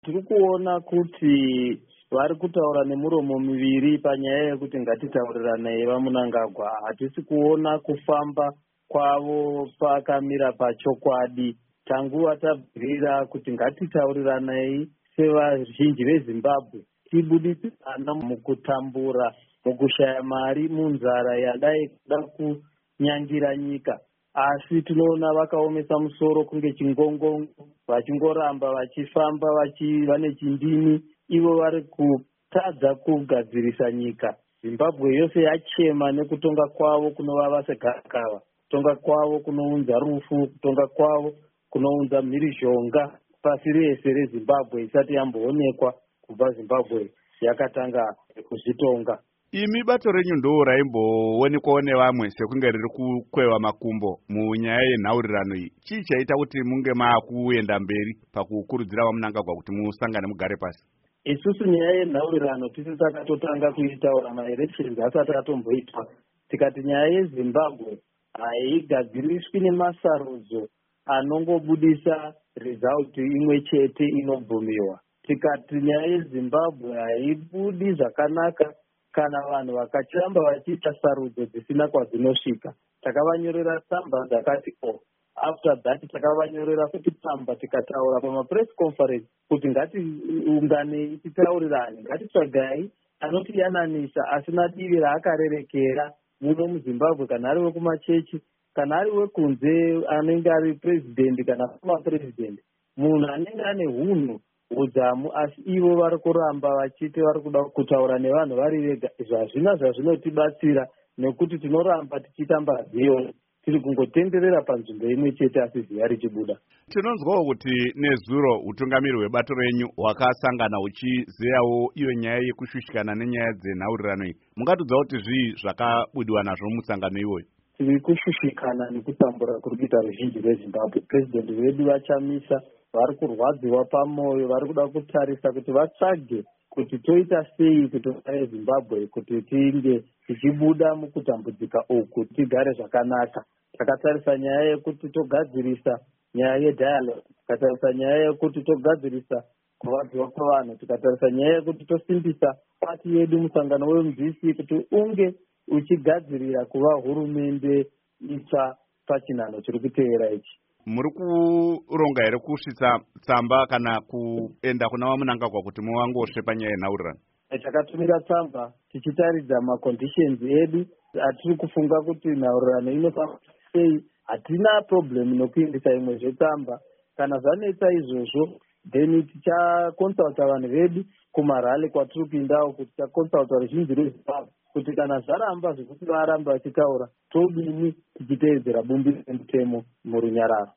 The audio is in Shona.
Tiri kuona kuti vari kutaura nemuromo miviri panyaya yekuti ngatitaurirane vaMunangagwa. Hatisi kuona kufamba kwavo pakamira pachokwadi. Tanguva tabvira kuti ngatitauriranei sevazhinji veZimbabwe, tibudisana mukutambura, mukushaya mari, munzara yadai kuda kunyangira nyika. Asi tinoona vakaomesa musoro kunge chingongongo, vachingoramba vachifamba vane chindini, ivo vari kutadza kugadzirisa nyika. Zimbabwe yose yachema nekutonga kwavo kunovava segakava, kutonga kwavo kunounza rufu, kutonga kwavo kunounza mhirizhonga pasi rese reZimbabwe isati yamboonekwa kubva Zimbabwe yakatanga kuzvitonga. Imi bato renyu ndo raimboonekwawo nevamwe sekunge riri kukwewa makumbo munyaya yenhaurirano iyi. Chii chaita kuti munge maakuenda mberi pakukurudzira vaMunangagwa kuti musangane mugare pasi? Isusu nyaya yenhaurirano tisi takatotanga kuitaura maelections asati atomboitwa. Tikati nyaya yeZimbabwe haigadziriswi nemasarudzo anongobudisa result imwe chete inobvumiwa. Tikati nyaya yeZimbabwe haibudi zvakanaka kana vanhu vakachiramba vachiita sarudzo dzisina kwadzinosvika. Takavanyorera tsamba dzakati after that takavanyorera futi tsamba tikataura pamapress conference kuti ngatiunganei titaurirane, ngatitsvagai anotiyananisa asina divi raakarerekera muno muZimbabwe, kana ari wekumachechi, kana ari wekunze anenge ari president kana former president, munhu anenge ane hunhu udzamu, asi ivo vari kuramba vachiti vari kuda kutaura nevanhu vari vega. Izvo hazvina zvazvinotibatsira nekuti tinoramba tichitamba dhiyo tiri kungotenderera panzvimbo imwe chete asi ziya richibuda. Tinonzwawo kuti nezuro utungamiri hwebato renyu hwakasangana huchizeyawo iyo nyaya yekushushikana nenyaya dzenhaurirano iyi. Mungatudzawo kuti zvii zvakabudiwa nazvo musangano iwoyo? Tiri kushushikana nekutambura kuri kuita ruzhinji rweZimbabwe. President vedu vachamisa, vari kurwadziwa pamwoyo, vari kuda kutarisa kuti vatsvage kuti toita sei kuti veZimbabwe kuti tinge tichibuda mukutambudzika uku tigare zvakanaka. Takatarisa nyaya yekuti togadzirisa nyaya yedialogue, tikatarisa nyaya yekuti togadzirisa kurwadziwa kwavanhu, tikatarisa nyaya yekuti tosimbisa pati yedu musangano weMDC kuti unge uchigadzirira kuva hurumende itsva pachinhano chiri kuteera ichi. Muri kuronga here kusvitsa tsamba kana kuenda kuna vaMunangagwa kuti muvangosve panyaya yenhaurirano? Takatumira tsamba tichitaridza maconditions edu. Hatiri kufunga kuti nhaurirano inofamba sei. Hatina problem nokuindisa imwe zvetsamba. Kana zvanetsa izvozvo then tichakonsulta vanhu vedu kumarali kwatiri kuindawo, kuti tichakonsulta ruzhinji rweZimbabwe kuti kana zvaramba zvekuti varamba vachitaura todini tichiteedzera bumbiro remutemo murunyararo.